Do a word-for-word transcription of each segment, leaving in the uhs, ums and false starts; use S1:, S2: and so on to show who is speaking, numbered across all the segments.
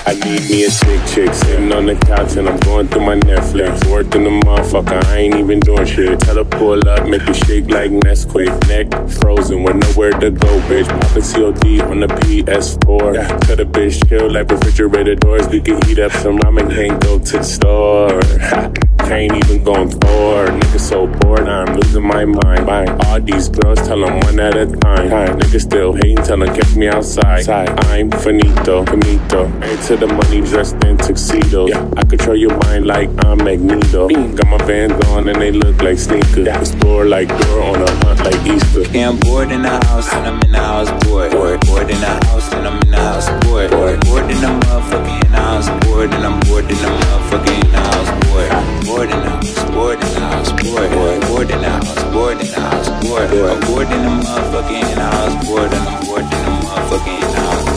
S1: I need me a sick chick sitting on the couch and I'm going through my Netflix. Working the motherfucker, I ain't even doing shit. Tell her pull up, make it shake like Nesquik. Neck frozen with nowhere to go, bitch. Poppin' C O D on the P S four. Yeah. Tell the bitch chill like refrigerator doors. We can heat up some ramen, can't go to the store. Can't even go on Thor. Niggas so bored, I'm losing my mind. Buying all these girls, tell them one at a time. time. Niggas still hating, tell them catch me outside. Side. I'm finito, finito. Ain't to the money dressed in tuxedos. Yeah. I control your mind like I'm Magneto. Mm. Got my Vans on and they look like sneakers. Yeah. Explore like door on a hunt like Easter.
S2: Yeah, I'm bored in the house and I'm in the house bored. Bored, bored in the house and I'm in the house bored. Bored, bored in the motherfucking in the house bored. And I'm bored in the motherfucking in the house bored. Bored in the house, bored in the house, bored, bored, bored in the house, bored in the house, bored, bored, I'm bored in the motherfucking in the house, bored, and I'm bored in the motherfucking in the house.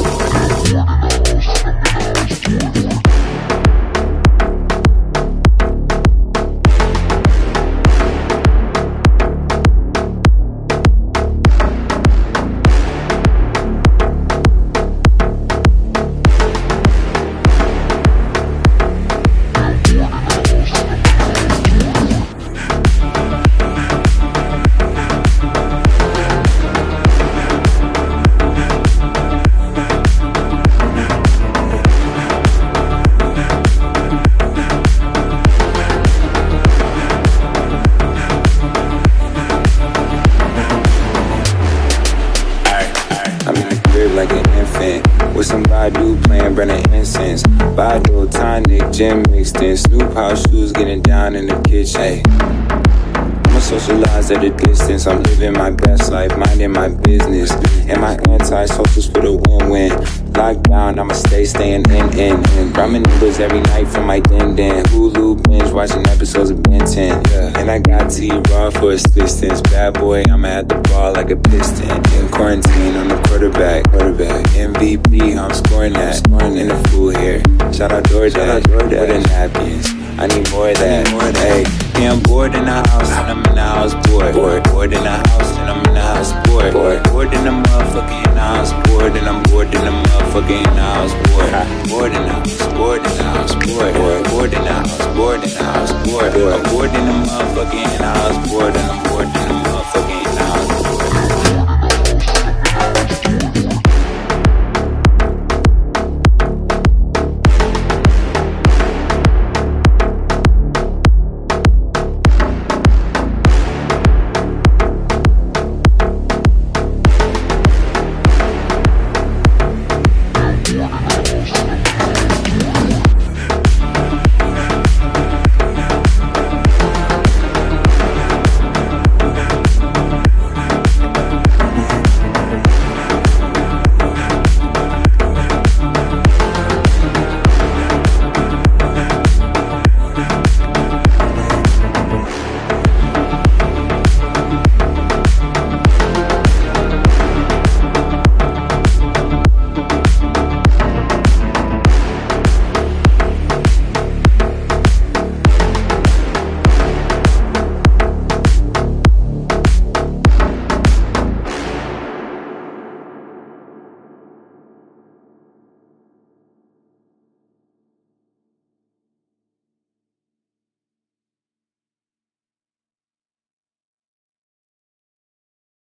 S2: Like an infant with some Badu playing burning incense. Badu, tonic, gin mixed in. Snoop House shoes getting down in the kitchen. Ay. I'ma socialize at a distance. I'm living my best life, minding my business. And my anti-socials for the win-win. Lockdown, I'ma stay staying in, in, in. Ramen noodles every night from my din-din. Hulu binge watching episodes of Ben ten. Yeah. And I got T-Raw for assistance. Bad boy, I'ma at the ball like a piston. In quarantine, I'm the quarterback. Quarterback, M V P, I'm scoring that. Scoring in the food here. Shout out DoorDash, for the napkins. I need more of that. Hey, yeah, I'm bored in the house and I'm in the house bored. Bored, bored in the house and I'm in the house bored. Bored, bored in the motherfucking in the house bored. And I'm bored in the motherfucking in the house bored. Bored in the house, bored in the house bored. Bored, bored in the house, bored in the house bored. I'm bored in the motherfucking in the house bored. And I'm bored in the